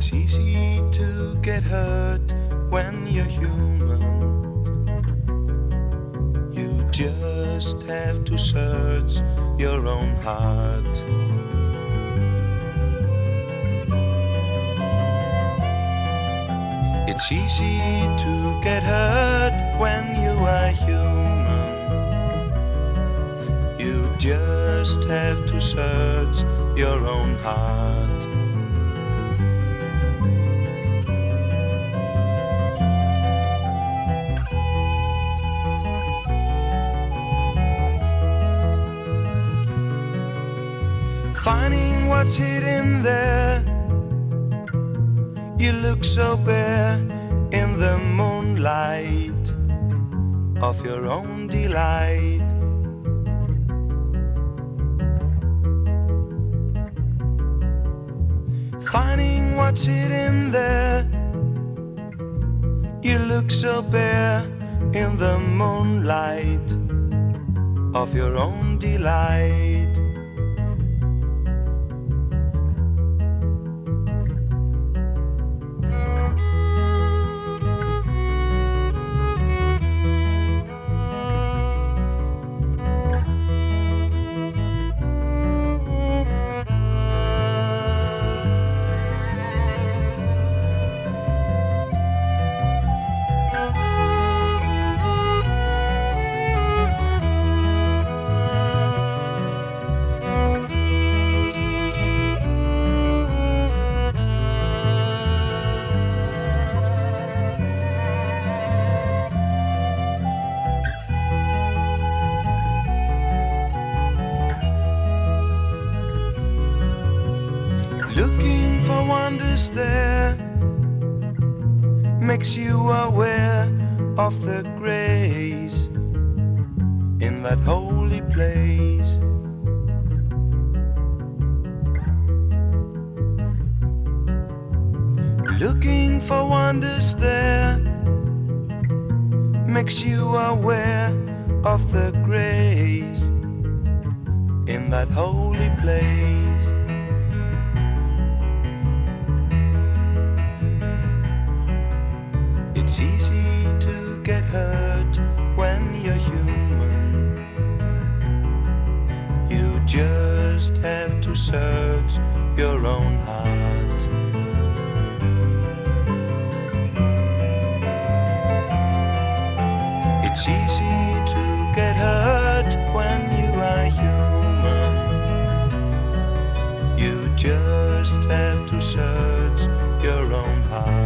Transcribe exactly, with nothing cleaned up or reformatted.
It's easy to get hurt when you're human. You just have to search your own heart. It's easy to get hurt when you are human. You just have to search your own heart. Finding what's hidden there. You look so bare in the moonlight of your own delight. Finding what's hidden there. You look so bare in the moonlight of your own delight. Looking for wonders there makes you aware of the grace in that holy place. Looking for wonders there makes you aware of the grace in that holy place. It's easy to get hurt when you're human. You just have to search your own heart. It's easy to get hurt when you are human. You just have to search your own heart.